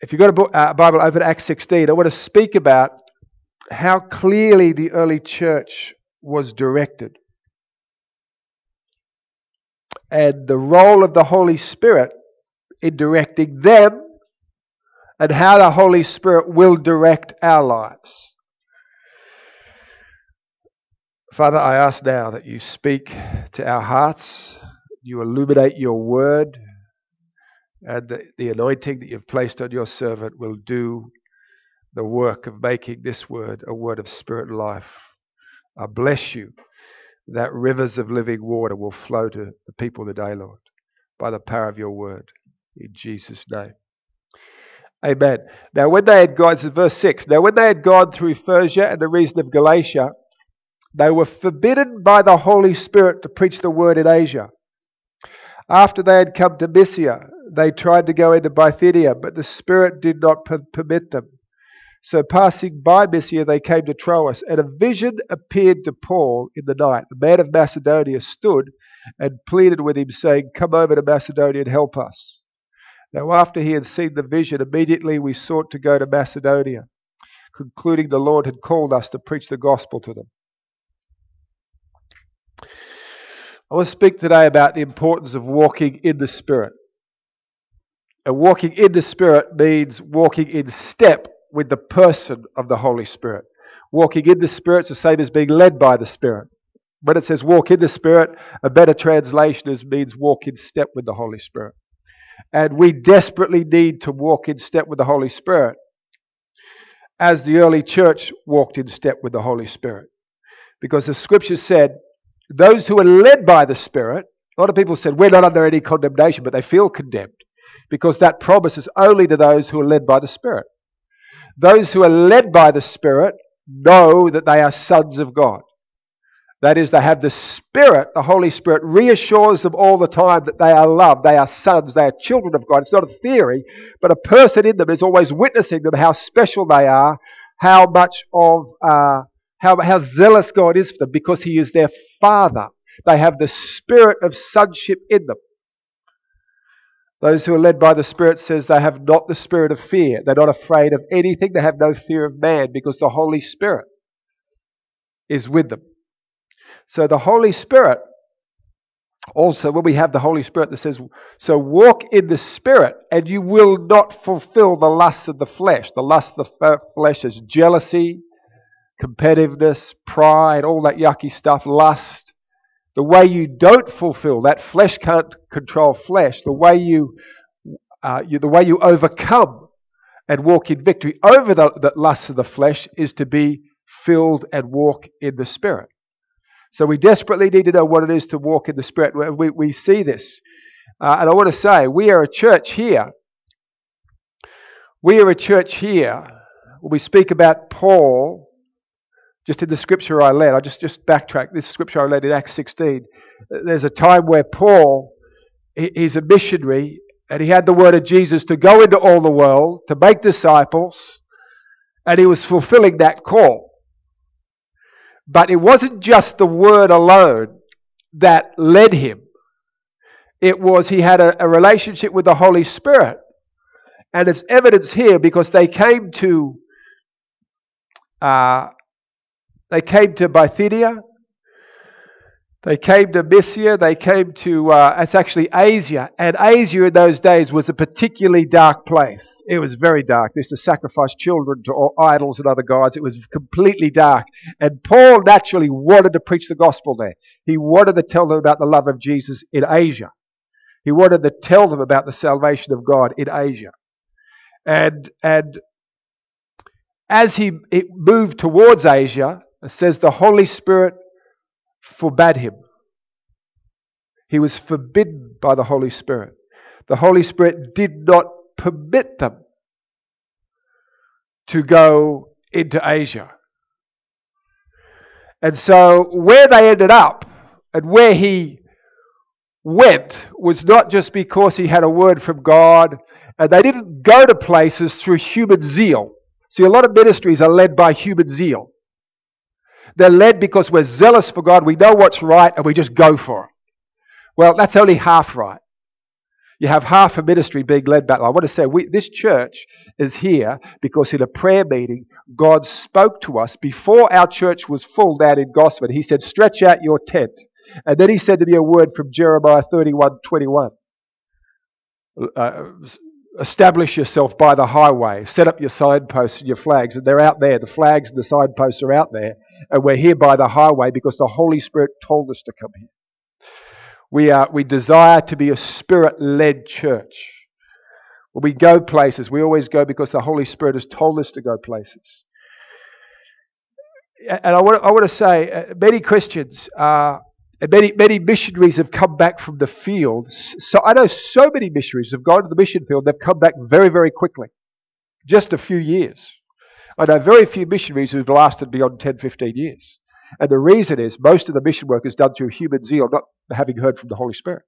if you've got a Bible, open to Acts 16. I want to speak about how clearly the early church was directed and the role of the Holy Spirit in directing them, and how the Holy Spirit will direct our lives. Father, I ask now that you speak to our hearts, you illuminate your word, and the anointing that you've placed on your servant will do the work of making this word a word of spirit and life. I bless you that rivers of living water will flow to the people today, Lord, by the power of your word. In Jesus' name. Amen. Now when they had gone, this is verse 6, now when they had gone through Phrygia and the region of Galatia, they were forbidden by the Holy Spirit to preach the word in Asia. After they had come to Mysia, they tried to go into Bithynia, but the Spirit did not permit them. So passing by Mysia, they came to Troas, and a vision appeared to Paul in the night. The man of Macedonia stood and pleaded with him, saying, "Come over to Macedonia and help us." Now after he had seen the vision, immediately we sought to go to Macedonia, concluding the Lord had called us to preach the gospel to them. I want to speak today about the importance of walking in the Spirit. And walking in the Spirit means walking in step with the person of the Holy Spirit. Walking in the Spirit is the same as being led by the Spirit. When it says walk in the Spirit, a better translation means walk in step with the Holy Spirit. And we desperately need to walk in step with the Holy Spirit, as the early church walked in step with the Holy Spirit. Because the Scripture said, those who are led by the Spirit, a lot of people said, we're not under any condemnation, but they feel condemned, because that promise is only to those who are led by the Spirit. Those who are led by the Spirit know that they are sons of God. That is, they have the Spirit, the Holy Spirit reassures them all the time that they are loved, they are sons, they are children of God. It's not a theory, but a person in them is always witnessing them how special they are, how much of how zealous God is for them, because He is their Father. They have the spirit of sonship in them. Those who are led by the Spirit says they have not the spirit of fear. They're not afraid of anything. They have no fear of man, because the Holy Spirit is with them. So the Holy Spirit, also when we have the Holy Spirit that says, so walk in the Spirit and you will not fulfill the lusts of the flesh. The lust of the flesh is jealousy, competitiveness, pride, all that yucky stuff, lust. The way you don't fulfill that, flesh can't control flesh. The way you overcome and walk in victory over the lusts of the flesh is to be filled and walk in the Spirit. So we desperately need to know what it is to walk in the Spirit. We see this. And I want to say, we are a church here. We are a church here. When we speak about Paul, just in the scripture I read, I just backtrack. This scripture I read in Acts 16. There's a time where Paul, he's a missionary, and he had the word of Jesus to go into all the world, to make disciples, and he was fulfilling that call. But it wasn't just the word alone that led him. It was he had a relationship with the Holy Spirit. And it's evidence here because they came to Bithynia, they came to Mysia, they came to, it's actually Asia. And Asia in those days was a particularly dark place. It was very dark. They used to sacrifice children to idols and other gods. It was completely dark. And Paul naturally wanted to preach the gospel there. He wanted to tell them about the love of Jesus in Asia. He wanted to tell them about the salvation of God in Asia. And as he moved towards Asia, it says the Holy Spirit forbade him. He was forbidden by the Holy Spirit. The Holy Spirit did not permit them to go into Asia. And so where they ended up and where he went was not just because he had a word from God, and they didn't go to places through human zeal. See, a lot of ministries are led by human zeal. They're led because we're zealous for God, we know what's right, and we just go for it. Well, that's only half right. You have half a ministry being led back. I want to say this church is here because in a prayer meeting, God spoke to us before our church was full down in Gosford. He said, stretch out your tent. And then he said to me a word from Jeremiah 31:21. Establish yourself by the highway. Set up your signposts and your flags. And they're out there. The flags and the signposts are out there. And we're here by the highway because the Holy Spirit told us to come here. We desire to be a Spirit-led church. When we go places, we always go because the Holy Spirit has told us to go places. And I want to say, many Christians and many missionaries have come back from the field. So I know so many missionaries have gone to the mission field. They've come back very, very quickly. Just a few years. I know very few missionaries who've lasted beyond 10, 15 years. And the reason is most of the mission work is done through human zeal, not having heard from the Holy Spirit.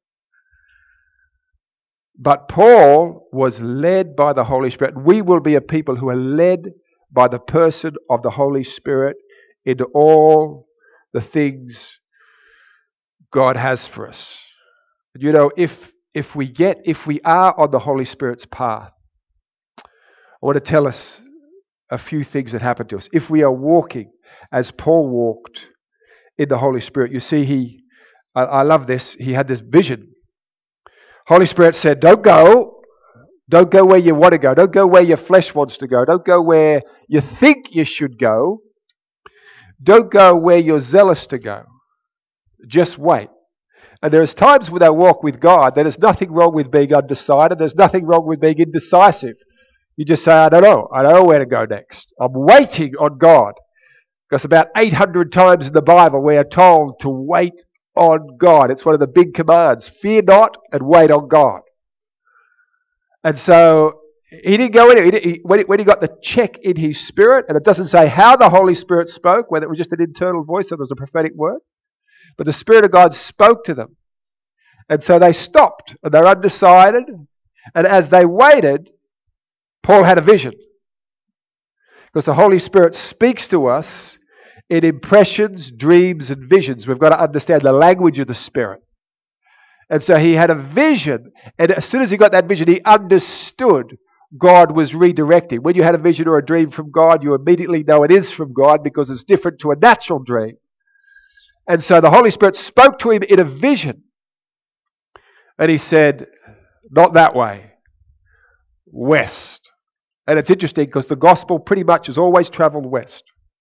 But Paul was led by the Holy Spirit. We will be a people who are led by the person of the Holy Spirit into all the things God has for us. You know, if we are on the Holy Spirit's path, I want to tell us a few things that happen to us. If we are walking as Paul walked in the Holy Spirit, you see, I love this. He had this vision. Holy Spirit said, don't go where you want to go. Don't go where your flesh wants to go. Don't go where you think you should go. Don't go where you're zealous to go. Just wait. And there's times when I walk with God, there's nothing wrong with being undecided. There's nothing wrong with being indecisive. You just say, I don't know where to go next. I'm waiting on God. Because about 800 times in the Bible we are told to wait on God. It's one of the big commands. Fear not and wait on God. And so he didn't go in. When he got the check in his spirit, and it doesn't say how the Holy Spirit spoke, whether it was just an internal voice or there was a prophetic word, but the Spirit of God spoke to them. And so they stopped, and they're undecided. And as they waited, Paul had a vision. Because the Holy Spirit speaks to us in impressions, dreams, and visions. We've got to understand the language of the Spirit. And so he had a vision, and as soon as he got that vision, he understood God was redirecting. When you had a vision or a dream from God, you immediately know it is from God because it's different to a natural dream. And so the Holy Spirit spoke to him in a vision. And he said, not that way, west. And it's interesting because the gospel pretty much has always traveled west.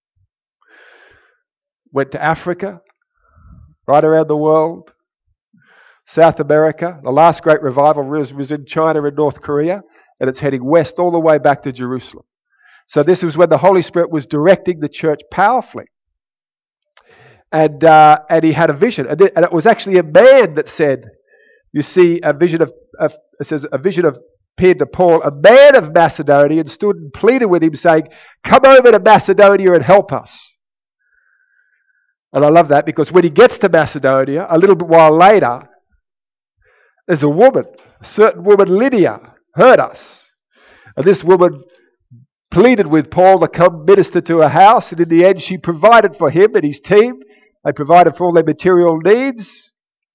Went to Africa, right around the world, South America. The last great revival was in China and North Korea, and it's heading west all the way back to Jerusalem. So this was when the Holy Spirit was directing the church powerfully. And he had a vision. And it was actually a man that said, you see, a vision appeared to Paul, a man of Macedonia, and stood and pleaded with him, saying, come over to Macedonia and help us. And I love that because when he gets to Macedonia, a little bit while later, there's a certain woman, Lydia, heard us. And this woman pleaded with Paul to come minister to her house, and in the end she provided for him and his team. They provided for all their material needs.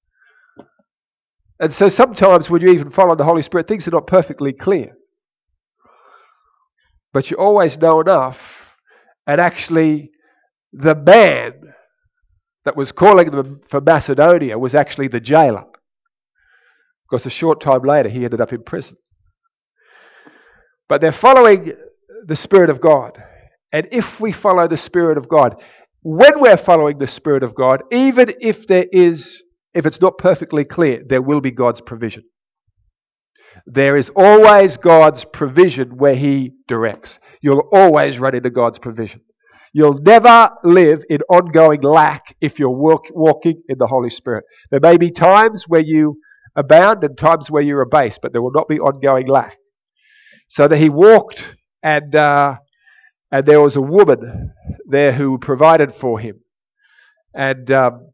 And so sometimes when you even follow the Holy Spirit, things are not perfectly clear. But you always know enough. And actually, the man that was calling them from Macedonia was actually the jailer. Because a short time later, he ended up in prison. But they're following the Spirit of God. And if we follow the Spirit of God, when we're following the Spirit of God, even if it's not perfectly clear, there will be God's provision. There is always God's provision where He directs. You'll always run into God's provision. You'll never live in ongoing lack if you're walking in the Holy Spirit. There may be times where you abound and times where you're abased, but there will not be ongoing lack. So that he walked, and there was a woman there who provided for him. And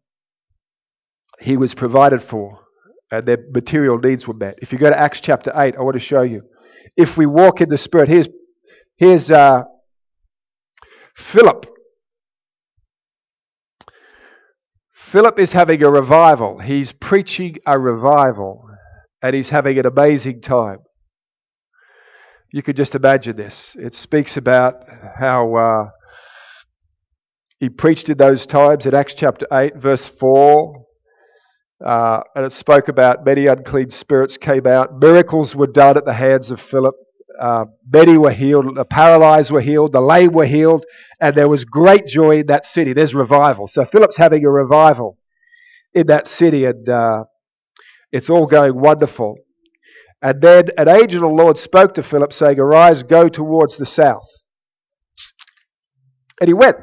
he was provided for, and their material needs were met. If you go to Acts chapter 8, I want to show you. If we walk in the Spirit, here's Philip. Philip is having a revival. He's preaching a revival. and he's having an amazing time. You could just imagine this. It speaks about how he preached in those times in Acts chapter 8, verse 4. And it spoke about many unclean spirits came out. Miracles were done at the hands of Philip. Many were healed. The paralyzed were healed. The lame were healed. And there was great joy in that city. There's revival. So Philip's having a revival in that city, and it's all going wonderful. And then an angel of the Lord spoke to Philip, saying, "Arise, go towards the south." And he went.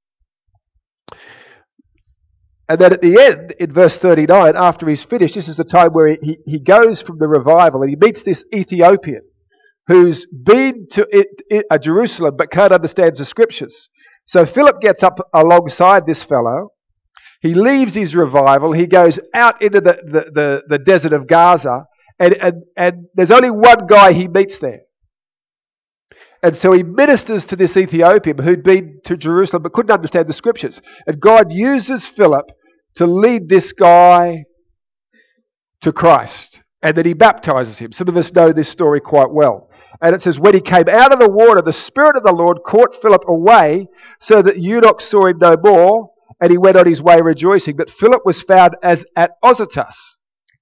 And then at the end, in verse 39, after he's finished, this is the time where he goes from the revival and he meets this Ethiopian who's been to Jerusalem but can't understand the scriptures. So Philip gets up alongside this fellow. He leaves his revival. He goes out into the desert of Gaza, and there's only one guy he meets there. And so he ministers to this Ethiopian who'd been to Jerusalem but couldn't understand the scriptures. And God uses Philip to lead this guy to Christ. And then he baptizes him. Some of us know this story quite well. And it says, when he came out of the water, the Spirit of the Lord caught Philip away, so that eunuch saw him no more, and he went on his way rejoicing. But Philip was found as at Azotus.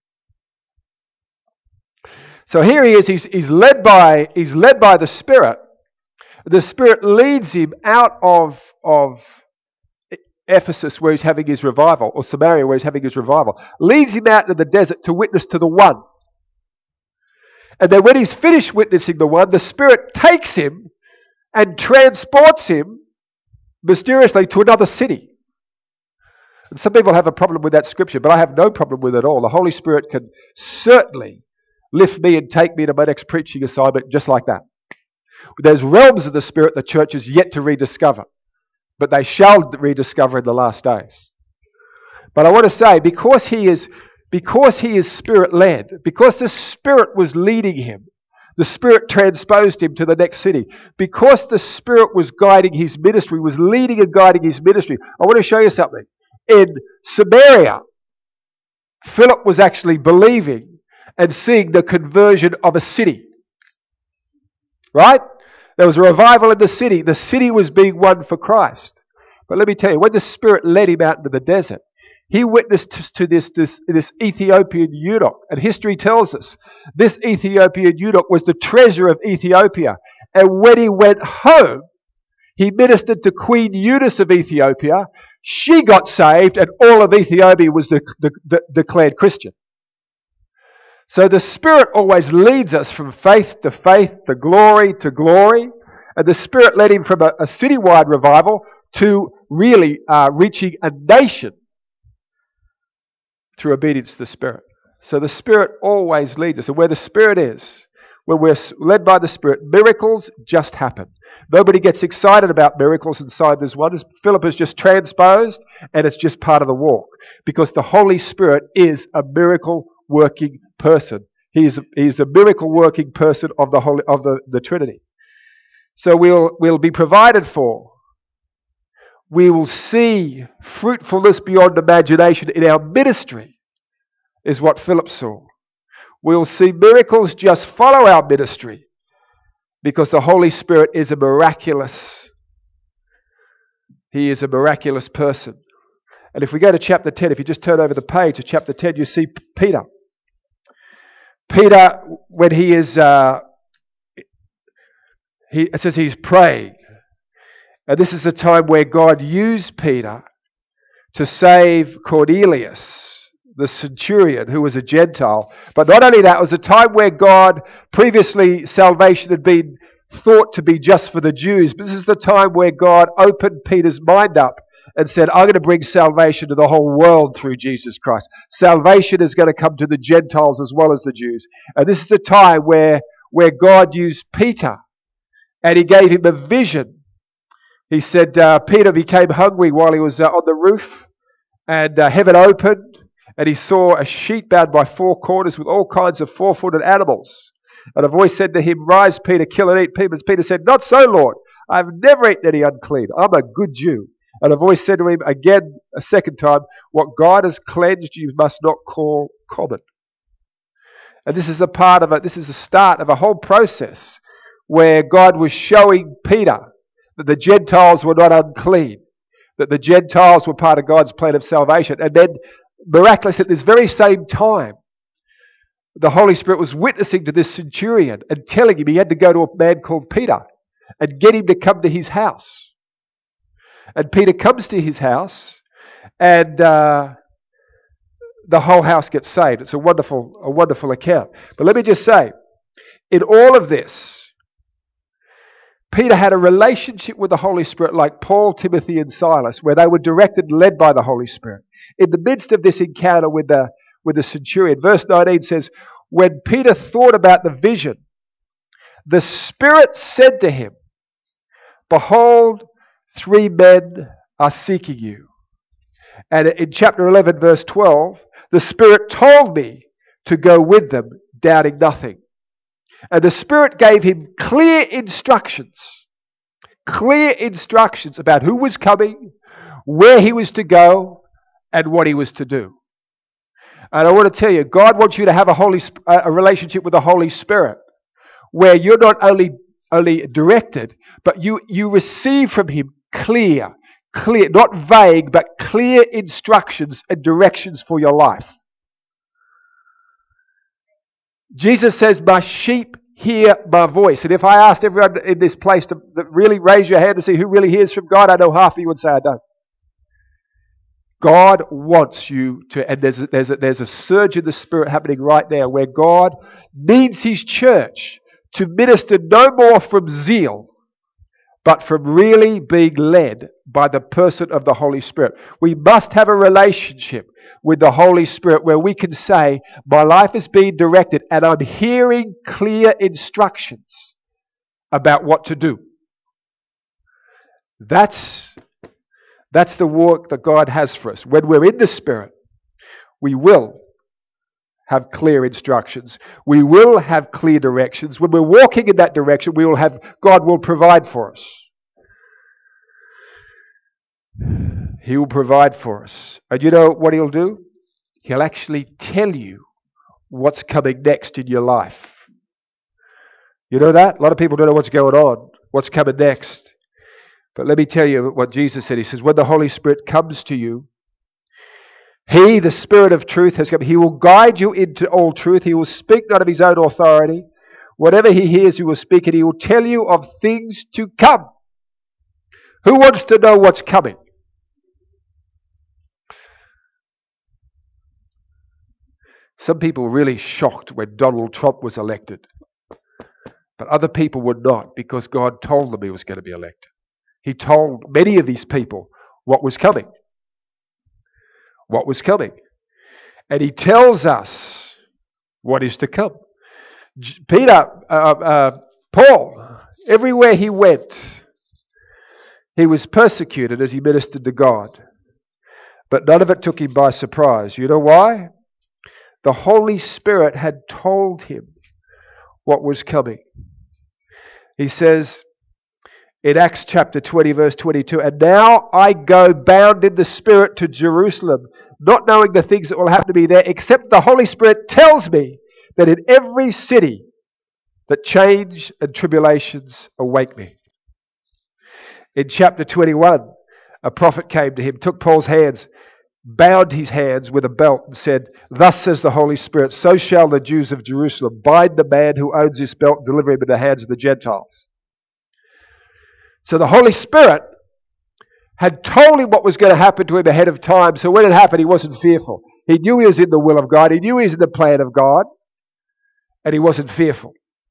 So here he is. He's led by the Spirit. The Spirit leads him out of Ephesus, where he's having his revival, or Samaria, where he's having his revival. Leads him out into the desert to witness to the one. And then when he's finished witnessing the one, the Spirit takes him and transports him mysteriously to another city. And some people have a problem with that scripture, but I have no problem with it at all. The Holy Spirit can certainly lift me and take me to my next preaching assignment just like that. There's realms of the Spirit the church is yet to rediscover, but they shall rediscover in the last days. But I want to say, because he is Spirit-led, because the Spirit was leading him, the Spirit transposed him to the next city. Because the Spirit was guiding his ministry, was leading and guiding his ministry. I want to show you something. In Samaria, Philip was actually believing and seeing the conversion of a city. Right? There was a revival in the city. The city was being won for Christ. But let me tell you, when the Spirit led him out into the desert, he witnessed to this Ethiopian eunuch. And history tells us this Ethiopian eunuch was the treasurer of Ethiopia. And when he went home, he ministered to Queen Eunice of Ethiopia. She got saved, and all of Ethiopia was declared Christian. So the Spirit always leads us from faith to faith, to glory to glory. And the Spirit led him from a citywide revival to really reaching a nation through obedience to the Spirit. So the Spirit always leads us. And where the Spirit is, when we're led by the Spirit, miracles just happen. Nobody gets excited about miracles and signs and wonders. Philip is just transposed, and it's just part of the walk. Because the Holy Spirit is a miracle-working person. He is the miracle-working person of the Trinity. So we'll be provided for. We will see fruitfulness beyond imagination in our ministry, is what Philip saw. We'll see miracles just follow our ministry, because the Holy Spirit is a miraculous. He is a miraculous person. And if we go to chapter 10, if you just turn over the page to chapter 10, you see Peter. Peter, when it says he's praying. And this is the time where God used Peter to save Cornelius, the centurion, who was a Gentile. But not only that, it was a time where previously salvation had been thought to be just for the Jews. But this is the time where God opened Peter's mind up and said, I'm going to bring salvation to the whole world through Jesus Christ. Salvation is going to come to the Gentiles as well as the Jews. And this is the time where God used Peter, and he gave him a vision. He said Peter became hungry while he was on the roof, and heaven opened, and he saw a sheet bound by four corners with all kinds of four-footed animals. And a voice said to him, Rise, Peter, kill and eat. Peter said, Not so, Lord. I've never eaten any unclean. I'm a good Jew. And a voice said to him again, a second time, What God has cleansed you must not call common. And this is a part of it. This is the start of a whole process where God was showing Peter that the Gentiles were not unclean, that the Gentiles were part of God's plan of salvation. And then, miraculously, at this very same time, the Holy Spirit was witnessing to this centurion and telling him he had to go to a man called Peter and get him to come to his house. And Peter comes to his house, and the whole house gets saved. It's a wonderful account. But let me just say, in all of this, Peter had a relationship with the Holy Spirit like Paul, Timothy, and Silas, where they were directed and led by the Holy Spirit. In the midst of this encounter with the centurion, verse 19 says, when Peter thought about the vision, the Spirit said to him, behold, 3 men are seeking you. And in chapter 11, verse 12, the Spirit told me to go with them, doubting nothing. And the Spirit gave him clear instructions about who was coming, where he was to go, and what he was to do. And I want to tell you, God wants you to have a relationship with the Holy Spirit where you're not only directed, but you receive from him clear, not vague, but clear instructions and directions for your life. Jesus says, my sheep hear my voice. And if I asked everyone in this place to really raise your hand to see who really hears from God, I know half of you would say, I don't. God wants you to, and there's a surge in the Spirit happening right now where God needs his church to minister no more from zeal, but from really being led by the person of the Holy Spirit. We must have a relationship with the Holy Spirit where we can say, my life is being directed and I'm hearing clear instructions about what to do. That's the work that God has for us. When we're in the Spirit, we will have clear instructions. We will have clear directions. When we're walking in that direction, God will provide for us. He will provide for us. And you know what he'll do? He'll actually tell you what's coming next in your life. You know that? A lot of people don't know what's going on, what's coming next. But let me tell you what Jesus said. He says, when the Holy Spirit comes to you, he, the Spirit of truth, has come. He will guide you into all truth. He will speak not of his own authority. Whatever he hears, he will speak, and he will tell you of things to come. Who wants to know what's coming? Some people were really shocked when Donald Trump was elected. But other people were not, because God told them he was going to be elected. He told many of these people what was coming. What was coming. And he tells us what is to come. Paul, everywhere he went, he was persecuted as he ministered to God. But none of it took him by surprise. You know why? The Holy Spirit had told him what was coming. He says in Acts chapter 20, verse 22, and now I go bound in the Spirit to Jerusalem, not knowing the things that will happen to me there, except the Holy Spirit tells me that in every city that change and tribulations await me. In chapter 21, a prophet came to him, took Paul's hands, bound his hands with a belt and said, thus says the Holy Spirit, so shall the Jews of Jerusalem bind the man who owns this belt and deliver him in the hands of the Gentiles. So the Holy Spirit had told him what was going to happen to him ahead of time, so when it happened he wasn't fearful. He knew he was in the will of God, he knew he was in the plan of God, and he wasn't fearful.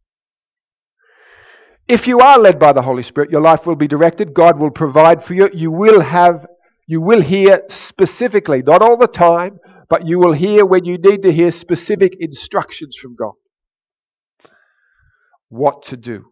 If you are led by the Holy Spirit, your life will be directed, God will provide for you, you will hear specifically, not all the time, but you will hear when you need to hear specific instructions from God. What to do.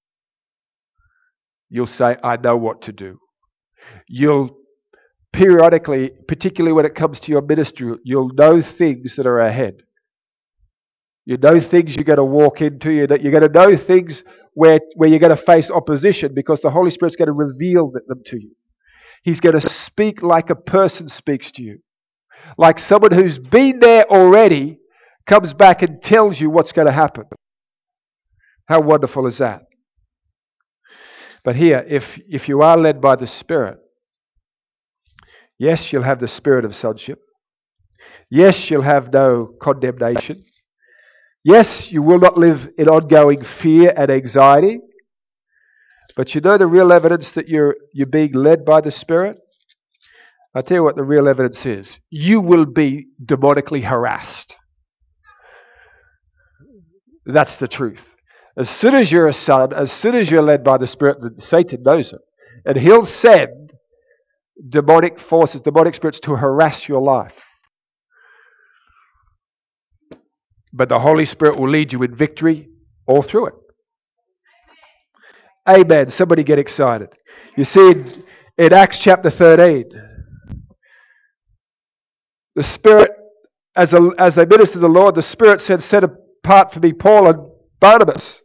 You'll say, I know what to do. You'll periodically, particularly when it comes to your ministry, you'll know things that are ahead. You know things you're going to walk into. You're going to know things where you're going to face opposition because the Holy Spirit's going to reveal them to you. He's going to speak like a person speaks to you. Like someone who's been there already, comes back and tells you what's going to happen. How wonderful is that? But here, if you are led by the Spirit, yes, you'll have the spirit of sonship. Yes, you'll have no condemnation. Yes, you will not live in ongoing fear and anxiety. But you know the real evidence that you're being led by the Spirit? I'll tell you what the real evidence is. You will be demonically harassed. That's the truth. As soon as you're a son, as soon as you're led by the Spirit, Satan knows it. And he'll send demonic forces, demonic spirits to harass your life. But the Holy Spirit will lead you in victory all through it. Amen. Somebody get excited. You see in Acts chapter 13, the Spirit, as they ministered to the Lord, the Spirit said, set apart for me Paul and Barnabas.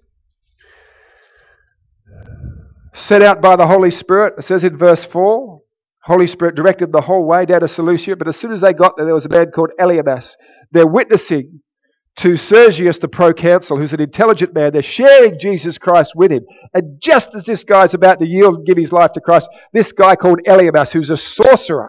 Set out by the Holy Spirit. It says in verse 4, Holy Spirit directed the whole way down to Seleucia, but as soon as they got there was a man called Elymas. They're witnessing to Sergius, the proconsul, who's an intelligent man. They're sharing Jesus Christ with him. And just as this guy's about to yield and give his life to Christ, this guy called Elymas, who's a sorcerer,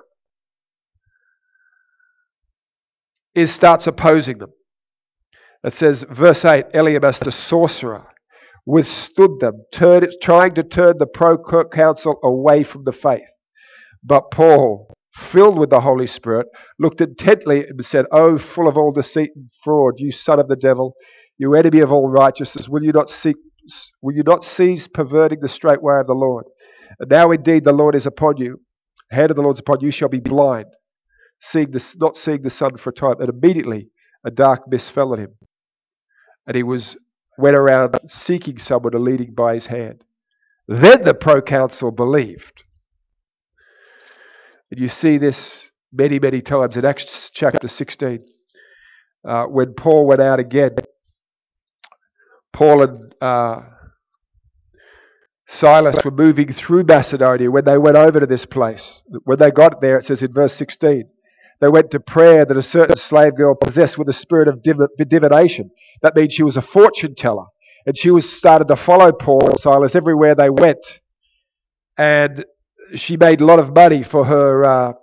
starts opposing them. It says, verse 8, Elymas, the sorcerer, withstood them, trying to turn the proconsul away from the faith. But Paul, filled with the Holy Spirit, looked intently and said, "Oh, full of all deceit and fraud, you son of the devil, you enemy of all righteousness, will you not cease perverting the straight way of the Lord? And now indeed the Lord is upon you, the hand of the Lord is upon you, you shall be blind, not seeing the sun for a time." And immediately a dark mist fell on him, and he went around seeking someone to lead him by his hand. Then the proconsul believed. And you see this many, many times in Acts chapter 16. When Paul went out again, Paul and Silas were moving through Macedonia when they went over to this place. When they got there, it says in verse 16, they went to prayer that a certain slave girl possessed with a spirit of divination. That means she was a fortune teller. And she started to follow Paul and Silas everywhere they went. And she made a lot of money for her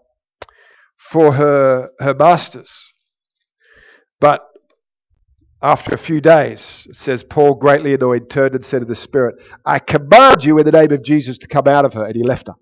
masters. But after a few days, it says, Paul, greatly annoyed, turned and said to the Spirit, "I command you in the name of Jesus to come out of her." And he left her.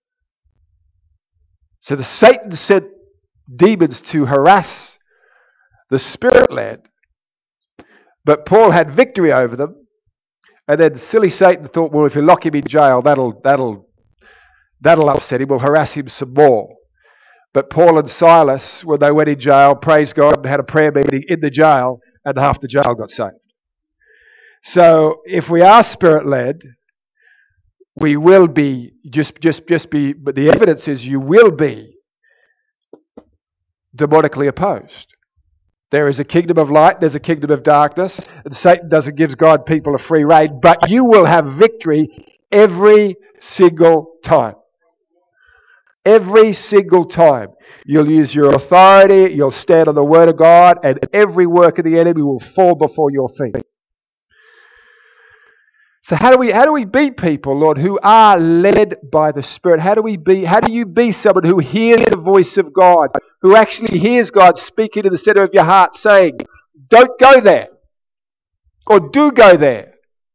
So Satan sent demons to harass the Spirit-led, but Paul had victory over them. And then silly Satan thought, well, if you lock him in jail, that'll upset him. We'll harass him some more. But Paul and Silas, when they went in jail, praised God and had a prayer meeting in the jail, and half the jail got saved. So if we are Spirit-led, we will be just be. But the evidence is you will be demonically opposed. There is a kingdom of light, there's a kingdom of darkness, and Satan doesn't give God people a free rein, but you will have victory every single time. Every single time. You'll use your authority, you'll stand on the word of God, and every work of the enemy will fall before your feet. So how do we be people, Lord, who are led by the Spirit? How do you be someone who hears the voice of God, who actually hears God speaking to the center of your heart saying, don't go there, or do go there,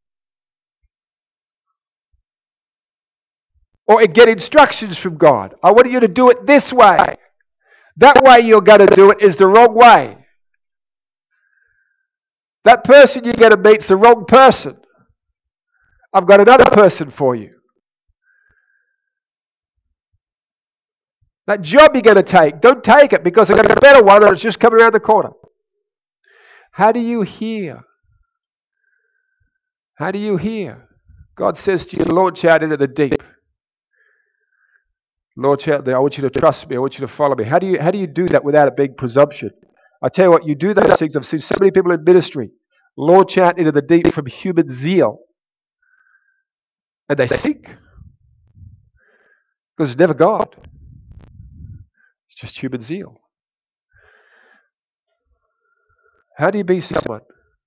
or get instructions from God. I want you to do it this way. That way you're going to do it is the wrong way. That person you're going to meet's the wrong person. I've got another person for you. That job you're going to take, don't take it because I've got a better one and it's just coming around the corner. How do you hear? How do you hear? God says to you, launch out into the deep. Launch out there. I want you to trust me. I want you to follow me. How do you do that without it being presumption? I tell you what, you do those things. I've seen so many people in ministry launch out into the deep from human zeal. And they sink. Because it's never God. It's just human zeal. How do you be someone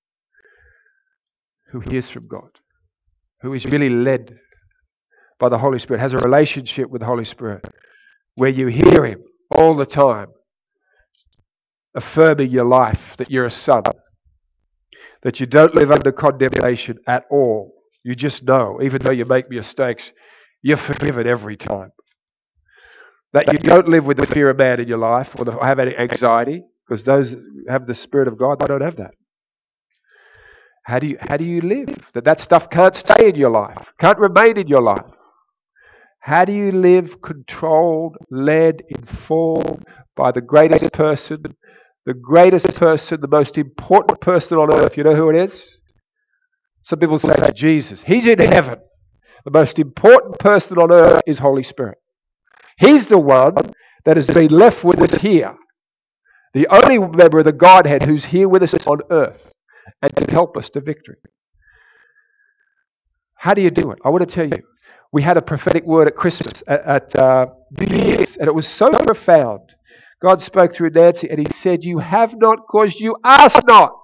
who hears from God, who is really led by the Holy Spirit, has a relationship with the Holy Spirit, where you hear Him all the time, affirming your life that you're a son, that you don't live under condemnation at all. You just know, even though you make mistakes, you're forgiven every time. That you don't live with the fear of man in your life or have any anxiety, because those who have the Spirit of God, they don't have that. How do you live? That stuff can't stay in your life, can't remain in your life. How do you live controlled, led, informed by the greatest person, the most important person on earth? You know who it is? Some people say Jesus. He's in heaven. The most important person on earth is Holy Spirit. He's the one that has been left with us here. The only member of the Godhead who's here with us on earth and can help us to victory. How do you do it? I want to tell you. We had a prophetic word at Christmas, at New Year's, and it was so profound. God spoke through Nancy and He said, "You have not because you ask not."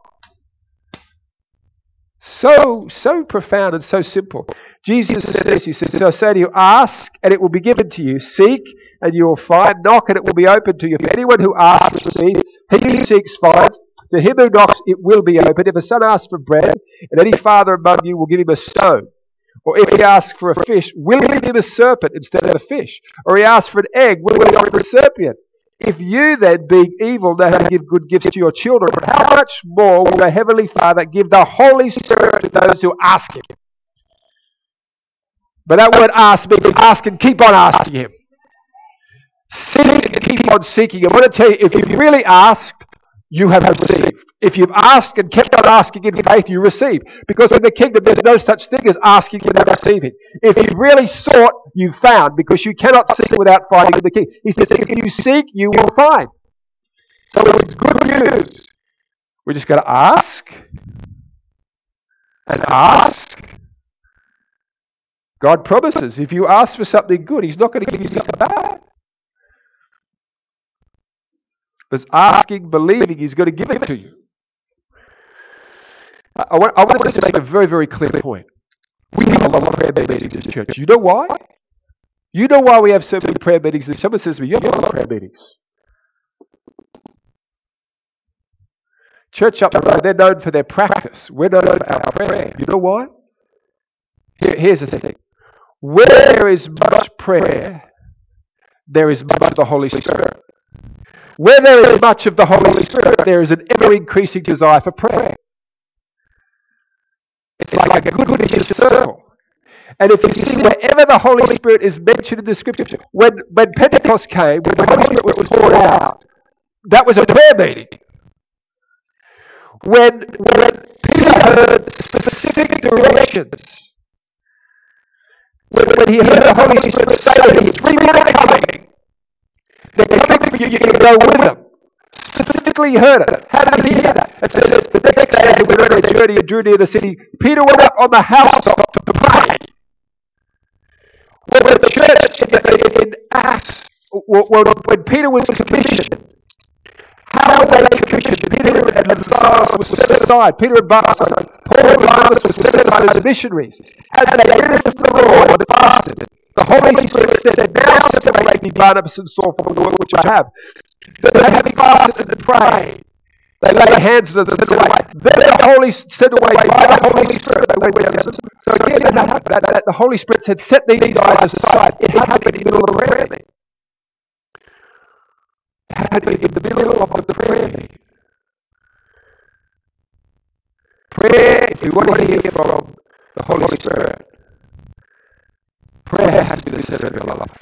So profound and so simple. Jesus said this, He says, "I say to you, ask and it will be given to you. Seek and you will find. Knock and it will be opened to you. For anyone who asks receives. He who seeks finds. To him who knocks it will be opened. If a son asks for bread, and any father among you will give him a stone. Or if he asks for a fish, will he give him a serpent instead of a fish? Or he asks for an egg, will he offer a serpent? If you then, being evil, know how to give good gifts to your children, how much more will your heavenly Father give the Holy Spirit to those who ask Him?" But that word ask means ask and keep on asking Him. Seek and keep on seeking Him. I want to tell you, if you've really asked, you have received. If you've asked and kept on asking in faith, you receive. Because in the kingdom, there's no such thing as asking without receiving. If you've really sought, you've found. Because you cannot seek without finding in the kingdom. He says, if you seek, you will find. So it's good news. We just got to ask and ask. God promises, if you ask for something good, He's not going to give you something bad. But asking, believing, He's going to give it to you. I want to just make a very, very clear point. We have a lot of prayer meetings in church. You know why? You know why we have so many prayer meetings? Someone says to me, "You have a lot of prayer meetings." Church up the road, they're known for their practice. We're known for our prayer. You know why? Here's the thing. Where there is much prayer, there is much of the Holy Spirit. Where there is much of the Holy Spirit, there is an ever-increasing desire for prayer. It's like a good vicious circle. And if you see wherever the Holy Spirit is mentioned in the Scripture, when Pentecost came, when the Holy Spirit was poured out, that was a prayer meeting. When Peter heard specific directions, when he heard the Holy Spirit say to him, 3 men are coming, they're coming for you, you're going to go with them. Specifically heard it. How did he hear that? It says, the next day as they went on their journey and drew near the city, Peter went up on the housetop to pray. When the church in Acts, when Peter was commissioned, how were they commissioned? Peter and Silas were set aside. Peter and Barnabas, Paul and Barnabas were set aside as missionaries. As they ministered to the Lord and fasted, the Holy Spirit said, "Now separate me Barnabas and Saul from the work which I have." But having fasted and prayed, they lay hands on them and sent away. Then the Holy sent away by the Holy Spirit. They went down. So again, that the Holy Spirit said, "Set these guys aside." It happened in the middle of the prayer meeting. It happened in the middle of the prayer meeting. Prayer, if you want to hear from the Holy Spirit, prayer has to be the center of your life.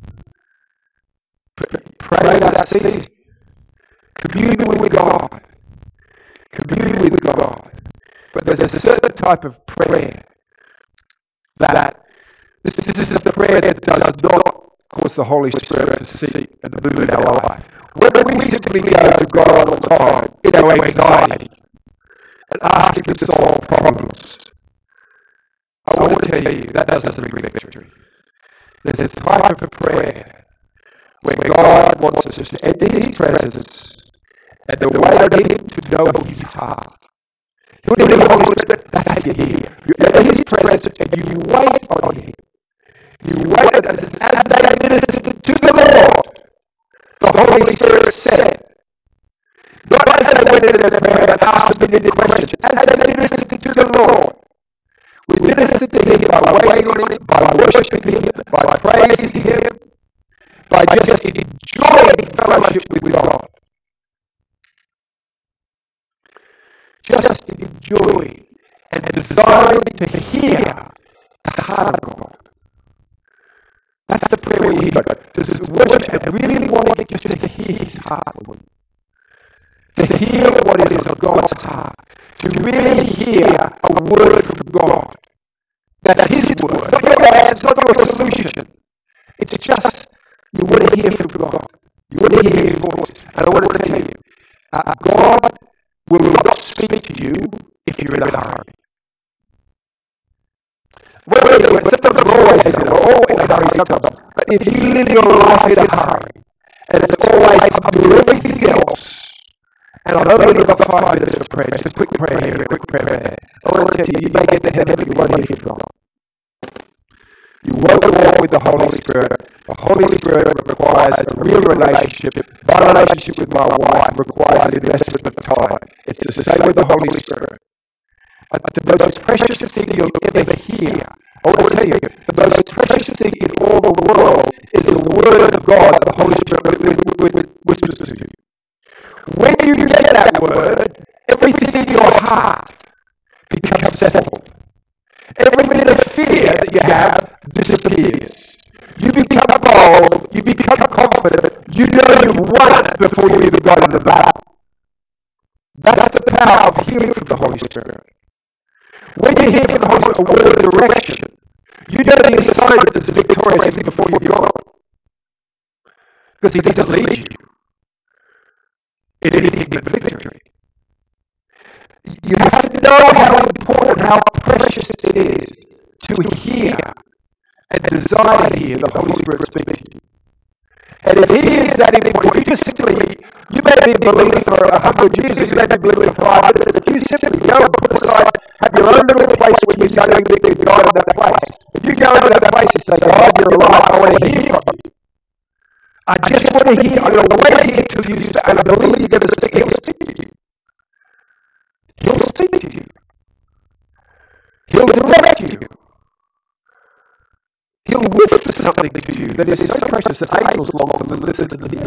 Pray without ceasing. Commune with God. Commune with God. But there's a certain type of prayer that this is the prayer that does not cause the Holy Spirit to seek and move in our life. When we simply go to God all the time in our anxiety and ask Him to solve problems, I want to tell you that doesn't bring victory. There's this type of prayer where God wants us to enter His presence and to wait on him to know his heart. You need the Holy Spirit, that's how you hear. You're in his presence and you wait on him. You wait as they ministered to the Lord. The Holy Spirit said, not as they went into their prayer and asked a million questions, as they ministered to the Lord. We ministered to him by waiting on him, by worshipping him, by praising him, by just enjoying fellowship with God. Just enjoying and desiring to hear the heart of God. That's the prayer we hear. Just worship and really wanting just to hear his heart. To hear what is of God's heart. To really hear a word from God. That's his word. Not your hands, not your solution. It's just, you want to hear from God. You want to hear his voice. And I want to tell you, God will not speak to you if you're in a hurry. Sometimes we're always in a hurry sometimes. But if you live your life in a hurry, and it's always up to everything else, and I've only got 5 minutes of prayer, just a quick prayer here, a quick prayer there. I want to tell you, you may get to heaven, but you won't hear from God. You won't walk with the Holy Spirit. The Holy Spirit requires a real relationship. My relationship with my wife requires an investment of time. It's the same with the Holy Spirit. The most precious thing you'll ever hear, I want to tell you, the most precious thing in all the world is the Word of God that the Holy Spirit whispers to you. When you get that Word, everything in your heart becomes settled. Every bit of fear that you have disappears. You become bold, you become confident, you know you've won it before you even got into the battle. That's the power of hearing from the Holy Spirit. When you hear from the Holy Spirit a word of direction, you know the assignment is victorious before you've gone. Because he doesn't lead you in anything but victory. You have to know how important, how precious it is to hear and desire to hear the Holy Spirit speak to you. And if he is that important, you just simply, you may have been believing for 100 years, you may have been believing for 5 minutes, if you simply go and put aside, have your own little place where you go and meet with God in that place. If you go into that place and say, God, you're alive, I want to hear from you. I just want to hear, I'm going to wait here until you say, and I believe you're going to speak, he'll speak to you. He'll speak to you. He'll direct you. He'll whisper something to you that is so precious that angels long to listen and hear.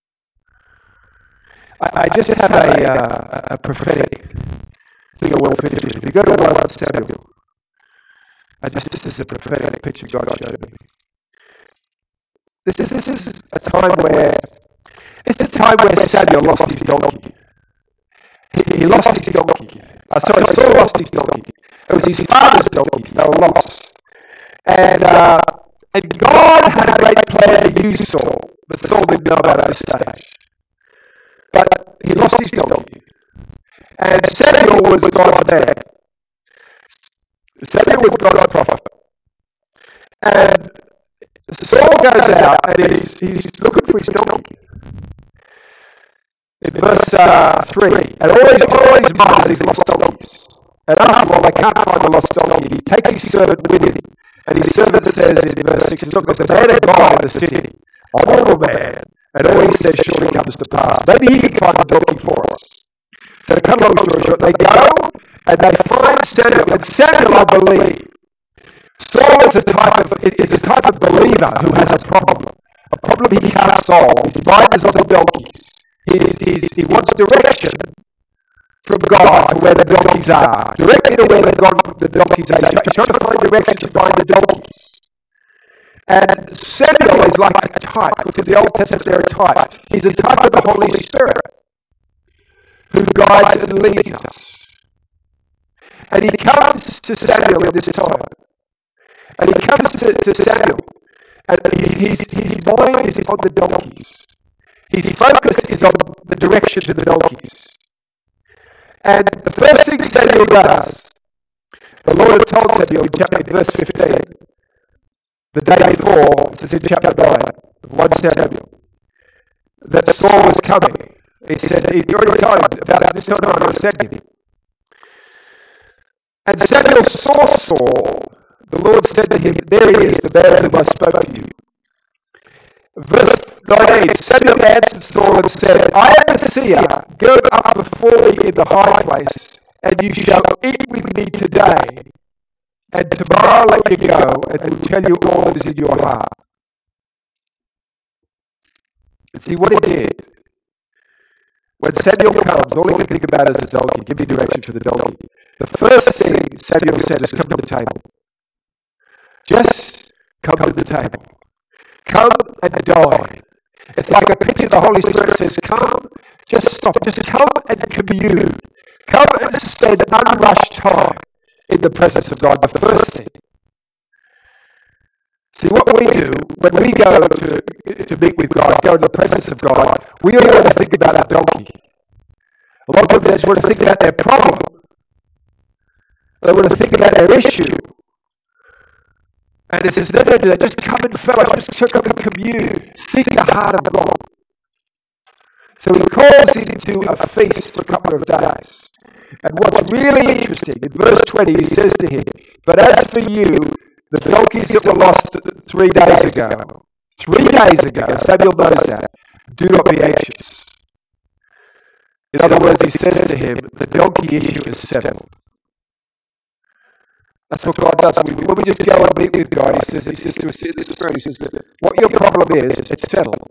I just have a prophetic thing I want to finish with. If you go to 1 Samuel, this is a prophetic picture God showed me. This is a time where Samuel lost his donkey. He lost his donkey. Saul lost his donkey. It was his father's donkeys. They were lost. And God had a great plan to use Saul, but Saul didn't know about this stage. But he lost his donkey. And Samuel was God's man. Samuel was God's prophet. And Saul goes out and he's looking for his donkey. In verse 3, and all his miles he's lost donkeys. And after all, they can't find the lost donkey. He takes his servant with him. And his servant says in verse 6, look, there's a man of God in the city, a mortal man, and all he says surely comes to pass. Maybe he can find the donkey for us. So to cut a long story short, they go and they find Samuel. And Samuel, I believe, Saul is a type of believer who has a problem he can't solve. His mind is on the donkeys. He wants direction from God to where the donkeys are. Directly to where the donkeys are. He's trying to find direction to find the donkeys. And Samuel is like a type, because in the Old Testament they're a type. He's a type of the Holy Spirit who guides and leads us. And he comes to Samuel at this time. And he comes to Samuel, and his mind is on the donkeys. His focus is on the direction to the donkeys. And the first thing Samuel does, the Lord had told Samuel in verse 15, the day before, this is in chapter 9 of 1 Samuel, that Saul was coming. He said, he already told him about this time I'm going to send him. And Samuel saw Saul. The Lord said to him, there he is, the man whom I spoke to you. Verse 19, Samuel answered Saul and said, I am the seer. Go up before me in the high place, and you shall eat with me today. And tomorrow I'll let you go, and will tell you all that is in your heart. And see what he did. When Samuel comes, all he can think about is the donkey. Give me direction for the donkey. The first thing Samuel said is come to the table. Just come to the table. Come and dine. It's like a picture the Holy Spirit says, come, just stop, just come and commune. Come and spend unrushed time in the presence of God, the first thing. See, what we do when we go to meet with God, go in the presence of God, we all want to think about our donkey. A lot of people just want to think about their problem. They want to think about their issue. And it says, no, just come and fellowship, just come and commune, seek the heart of God. So he calls him to a feast for a couple of days. And what's really interesting, in verse 20, he says to him, but as for you, the donkeys that were lost 3 days ago, Samuel knows that, do not be anxious. In other words, he says to him, the donkey issue is settled. That's what God does. When we just go and meet with God, he says to us in the Spirit, he says that what your problem is, it's settled.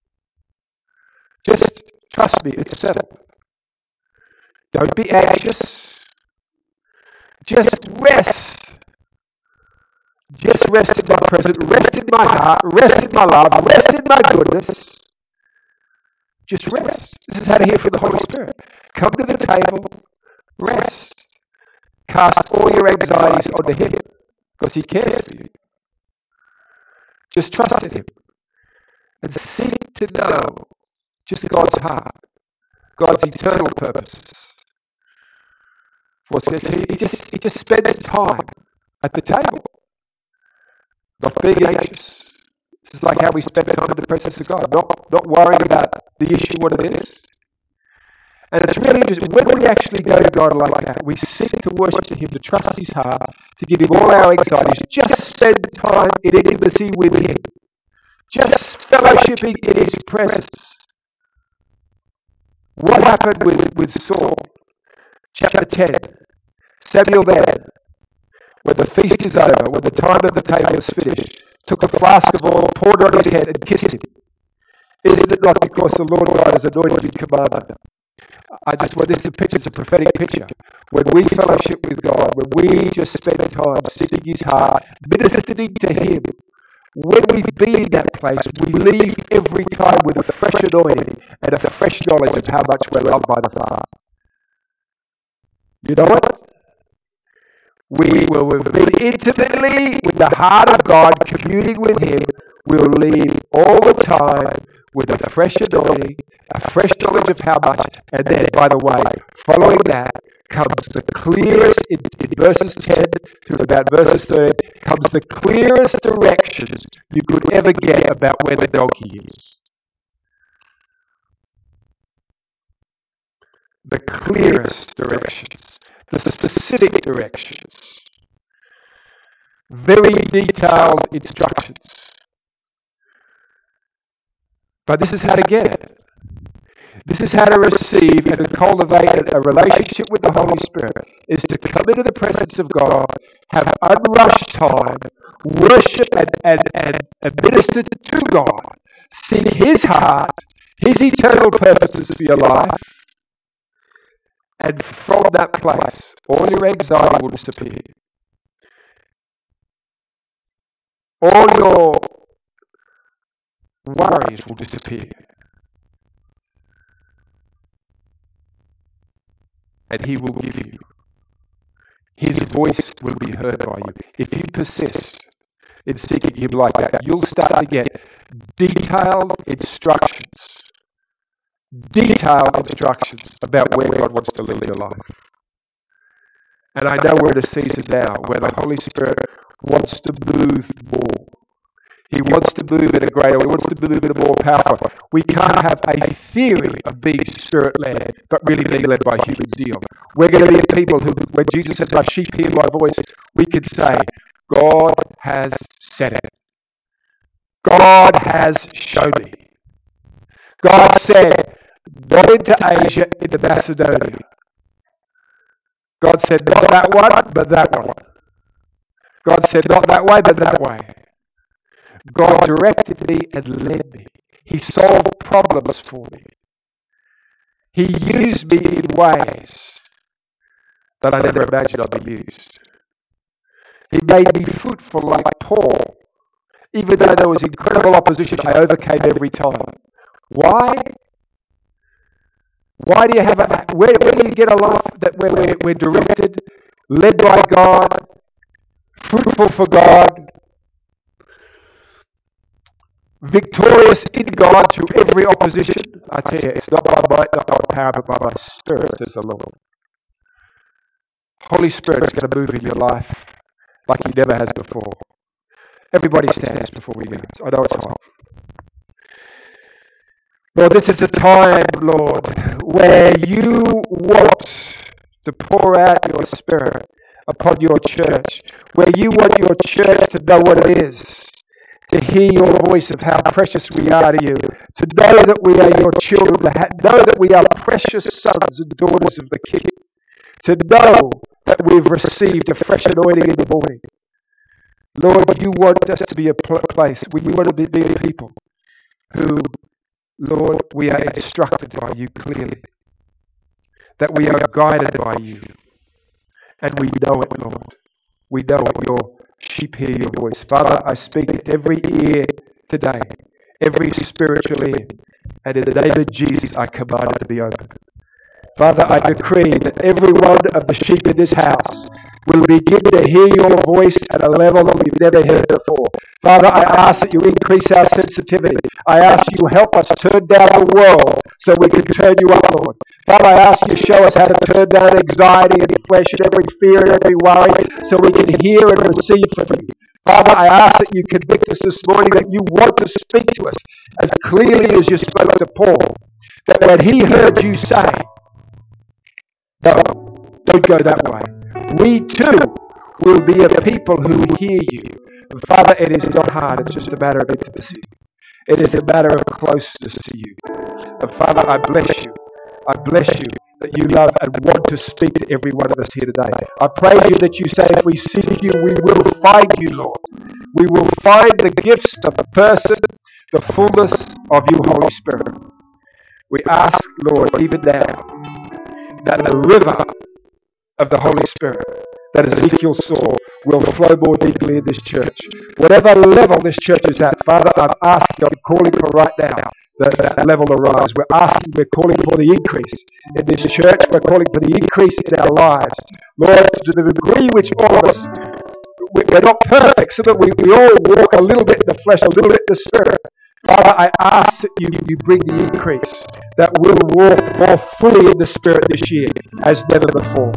Just trust me, it's settled. Don't be anxious. Just rest. Just rest in my presence, rest in my heart, rest in my love, rest in my goodness. Just rest. This is how to hear from the Holy Spirit. Come to the table, rest. Cast all your anxieties onto him, because he cares for you. Just trust in him. And seek to know just God's heart, God's eternal purposes. For he just spends time at the table, not being anxious. This is like how we spend time in the presence of God, not worrying about the issue, what it is. And it's really interesting, when we actually go to God like that, we seek to worship him, to trust his heart, to give him all our anxieties, just spend time in intimacy with him, just fellowshipping in his presence. What happened with Saul? Chapter 10. Samuel then, when the feast is over, when the time of the table is finished, took a flask of oil, poured it on his head, and kissed him. Isn't it not because the Lord God has anointed you commander? This is a picture, it's a prophetic picture. When we fellowship with God, when we just spend time seeking his heart, ministering to him, when we've been in that place, we leave every time with a fresh anointing and a fresh knowledge of how much we're loved by the Father. You know what? We've been intimately with the heart of God, communing with him, we'll leave all the time with a fresh anointing, a fresh knowledge of how much, and then, by the way, following that comes the clearest, in verses 10 to about verses 30, comes the clearest directions you could ever get about where the donkey is. The clearest directions, the specific directions, very detailed instructions. But this is how to get it. This is how to receive and to cultivate a relationship with the Holy Spirit, is to come into the presence of God, have unrushed time, worship and minister to God, seek his heart, his eternal purposes for your life, and from that place, all your anxiety will disappear. All your worries will disappear. And he will give you. His voice will be heard by you. If you persist in seeking him like that, you'll start to get detailed instructions about where God wants to live your life. And I know we're in a season now where the Holy Spirit wants to move more. He wants to move in a greater way. He wants to move in a more powerful way. We can't have a theory of being Spirit-led, but really being led by human zeal. We're going to be a people who, when Jesus says, "My sheep hear my voice," we can say, "God has said it. God has shown me." God said, "Not into Asia, into Macedonia." God said, "Not that one, but that one." God said, "Not that way, but that way." God directed me and led me. He solved problems for me. He used me in ways that I never imagined I'd be used. He made me fruitful like Paul. Even though there was incredible opposition, I overcame every time. Why? Why do you have where do you get a life that we're directed, led by God, fruitful for God, victorious in God through every opposition? I tell you, it's not by might, not by power, but by my Spirit, says the Lord. Holy Spirit is going to move in your life like He never has before. Everybody stands before we go. I know it's hot. Lord, this is the time, Lord, where you want to pour out your Spirit upon your church, where you want your church to know what it is, to hear your voice of how precious we are to you, to know that we are your children, to know that we are precious sons and daughters of the King, to know that we've received a fresh anointing in the morning. Lord, you want us to be a place, we want to be a people who, Lord, we are instructed by you clearly, that we are guided by you, and we know it, Lord. We know it, your sheep hear your voice. Father, I speak to every ear today, every spiritual ear, and in the name of Jesus, I command it to be open. Father, I decree that every one of the sheep in this house will begin to hear your voice at a level that we've never heard before. Father, I ask that you increase our sensitivity. I ask you help us turn down the world so we can turn you up, Lord. Father, I ask you show us how to turn down anxiety and flesh and every fear and every worry so we can hear and receive from you. Father, I ask that you convict us this morning that you want to speak to us as clearly as you spoke to Paul. That when he heard you say, "No, don't go that way," we too will be a people who hear you. And Father, it is not hard, it's just a matter of intimacy. It is a matter of closeness to you. And Father, I bless you. I bless you that you love and want to speak to every one of us here today. I praise you that you say if we seek you, we will find you, Lord. We will find the gifts of the person, the fullness of you, Holy Spirit. We ask, Lord, even now, that the river of the Holy Spirit that Ezekiel saw will flow more deeply in this church. Whatever level this church is at, Father, I'm asking, I'm calling for right now that level arise. We're calling for the increase in this church. We're calling for the increase in our lives. Lord, to the degree which all of us, we're not perfect, so that we all walk a little bit in the flesh, a little bit in the spirit. Father, I ask that you bring the increase, that we'll walk more fully in the Spirit this year as never before.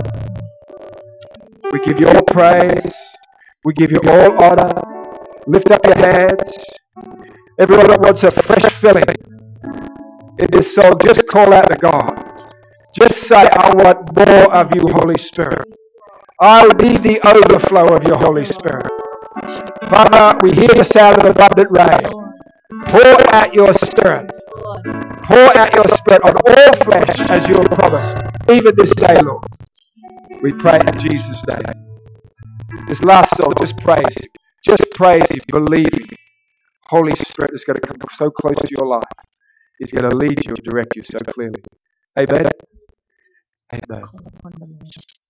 We give you all praise. We give you all honor. Lift up your hands. Everyone that wants a fresh filling in this song, just call out to God. Just say, "I want more of you, Holy Spirit. I need the overflow of your Holy Spirit." Father, we hear the sound of abundant rain. Pour out your Spirit. Pour out your Spirit on all flesh as you have promised, even this day, Lord. We pray in Jesus' name. This last song, just praise Him. Just praise Him. Believe Him. Holy Spirit is going to come so close to your life. He's going to lead you and direct you so clearly. Amen. Amen.